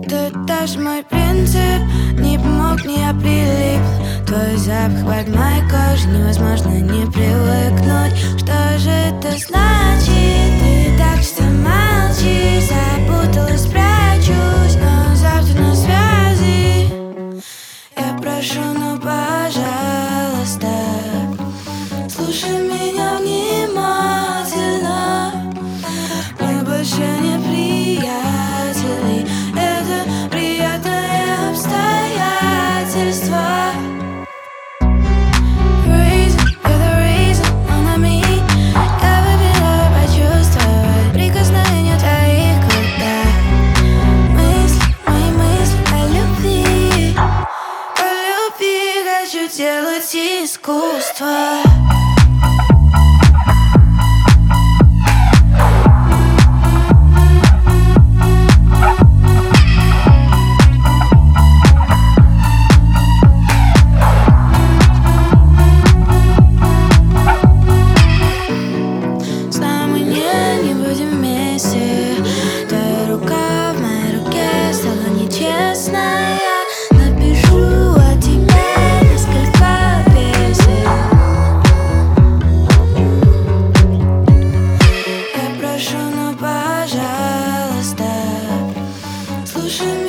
Ты даже мой принцип не помог, не я прилип. Твой запах под моей кожей, невозможно не привыкнуть. Что же это значит? Ты так что молчишь, запуталась, прячусь, но завтра на связи. Я прошу, ну пожалуйста, слушай меня внимательно. Мы больше не приятели, это приятное обстоятельство. Reason, you're the reason, mon ami. Я выбила почувствовать прикосновение твоих губ. Мысли, мои мысли о любви, хочу делать искусство. Твоя рука в моей руке стала нечестная. Напишу о тебе несколько песен. Я прошу, ну пожалуйста, слушай